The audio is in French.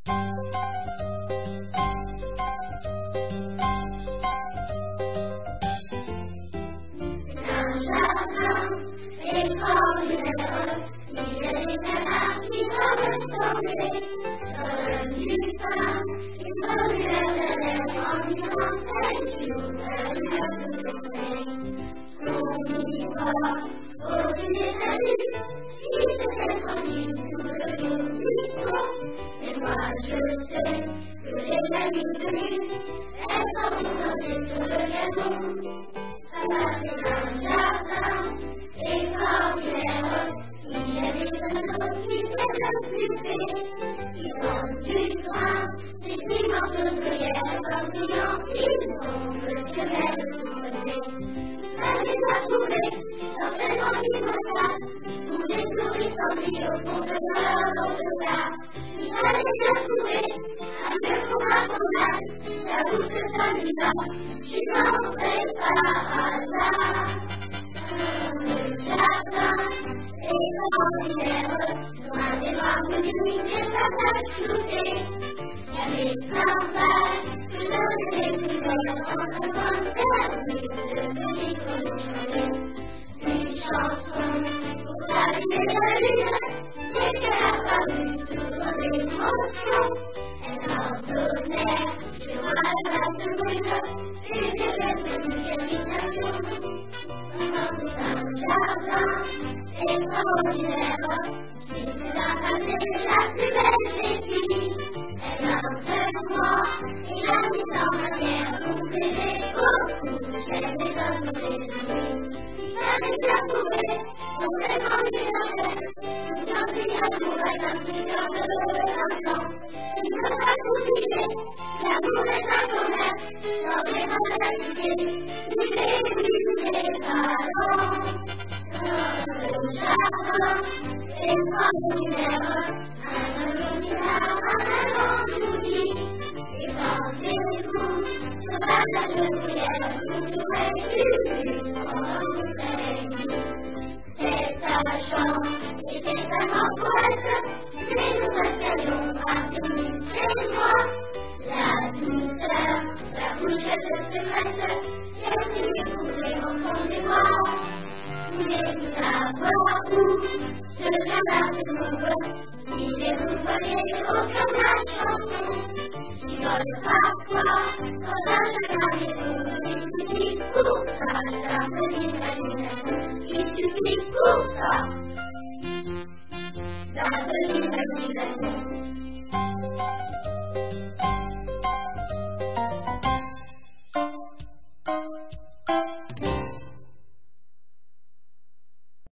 extraordinaire, il est des canards qui vont ressembler, dans du pain, ils brûlèrent de l'air en disant quel jour la journée. Omnivore, au-dessus des saluts, il s'était produit tout le jour du temps, et moi je sais que les amis venus, elles seront notées sur le gazon. C'est un jardin extraordinaire, il y a des oiseaux qui viennent occuper, ils vendent du grain, des immenses bruyères, en criant qu'ils sont monsieur le souvenir. Allez la trouver dans cette grande boîte, où les souris s'ennuient au fond de leur autocar. Il fallait la trouver, à mieux pour la promenade, la bouche s'amuse, j'y penserai par hasard. Le jardin extraordinaire, loin des marques d'huile, des passages cloutés. Il y avait plein de que je ne découvrais entre bonnes permis de petits cochons. Une chanson pour saluer la lune, dès qu'elle a paru, toute mon émotion. Elle ordonnait sur la place brune, une événement d'habitation. Dans tout un jardin extraordinaire, qui soudain passait la plus belle des filles. Elle a un peu mort, et la mise en manière pour baiser beaucoup, qu'elle les donne des jouets. Fallait la trouver, pour cette grande innocence, une gentille amoureuse, un petit cœur de l'enfant. Il ne faut pas s'oublier, l'amour est un commerce, dans les fantastiques, les ballons. Dans le jardin extraordinaire, un lumière, un bandoulier, et quand il court sur la place de prière, vous trouverez du cet agent était tellement poète, mais nous restons partout, c'est moi. La douceur, la bouchette secrète, qu'elle lui couvrait au fond du bois. Voulez-vous savoir où ce jardin se trouve? Il est voyez au cœur de la chanson. J'y vole parfois, quand un jardin est beau, il suffit pour ça d'un peu d'imagination. Il suffit pour ça d'un peu d'imagination.